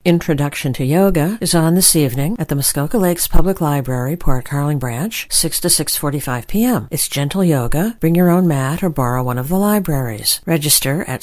Introduction to Yoga is on this evening at the Muskoka Lakes Public Library, Port Carling Branch, 6 to 6:45 p.m. It's gentle yoga. Bring your own mat or borrow one of the libraries. Register at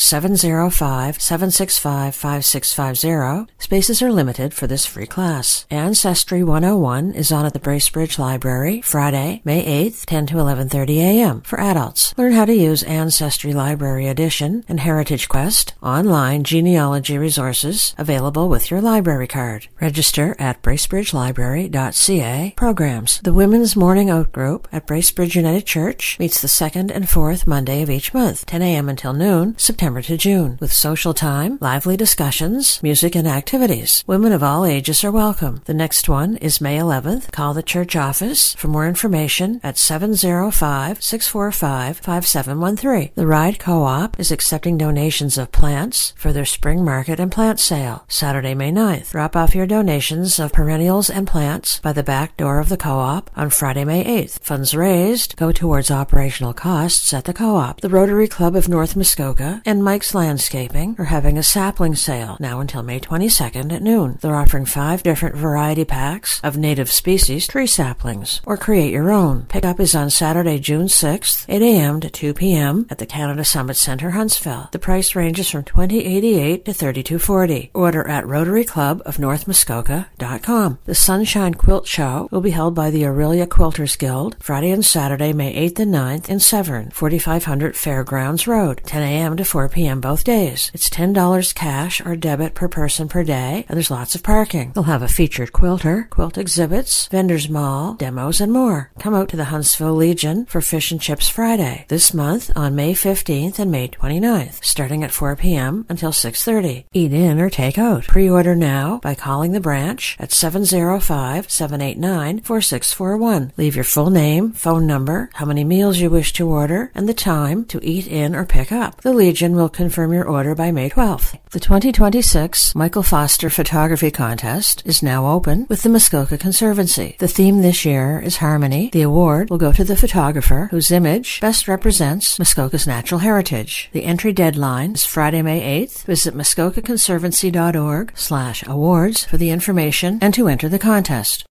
705-765-5650. Spaces are limited for this free class. Ancestry 101 is on at the Bracebridge Library, Friday, May 8th, 10 to 11:30 a.m. for adults. Learn how to use Ancestry Library Edition and Heritage Quest, online genealogy resources available with your library card. Register at bracebridgelibrary.ca. Programs. The Women's Morning Oat Group at Bracebridge United Church meets the second and fourth Monday of each month, 10 a.m. until noon, September to June, with social time, lively discussions, music, and activities. Women of all ages are welcome. The next one is May 11th. Call the church office for more information at 705-645-5713. The Ride Co-op is accepting donations of plants for their spring market and plant sale, Saturday, May 9th. Drop off your donations of perennials and plants by the back door of the co-op on Friday, May 8th. Funds raised go towards operational costs at the co-op. The Rotary Club of North Muskoka and Mike's Landscaping are having a sapling sale now until May 22nd at noon. They're offering 5 different variety packs of native species tree saplings, or create your own. Pickup is on Saturday, June 6th, 8 a.m. to 2 p.m. at the Canada Summit Center, Huntsville. The price ranges from $20.88 to $32.40. Order at RotaryClubOfNorthMuskoka.com. The Sunshine Quilt Show will be held by the Aurelia Quilters Guild Friday and Saturday, May 8th and 9th in Severn, 4500 Fairgrounds Road, 10 a.m. to 4 p.m. both days. It's $10 cash or debit per person per day, and there's lots of parking. They'll have a featured quilter, quilt exhibits, vendors mall, demos, and more. Come out to the Huntsville Legion for Fish and Chips Friday this month on May 15th and May 29th, starting at 4 p.m. until 6:30. Eat in or take out. Pre-order now by calling the branch at 705-789-4641. Leave your full name, phone number, how many meals you wish to order, and the time to eat in or pick up. The Legion will confirm your order by May 12th. The 2026 Michael Foster Photography Contest is now open with the Muskoka Conservancy. The theme this year is Harmony. The award will go to the photographer whose image best represents Muskoka's natural heritage. The entry deadline is Friday, May 8th. Visit muskokaconservancy.org/awards for the information and to enter the contest.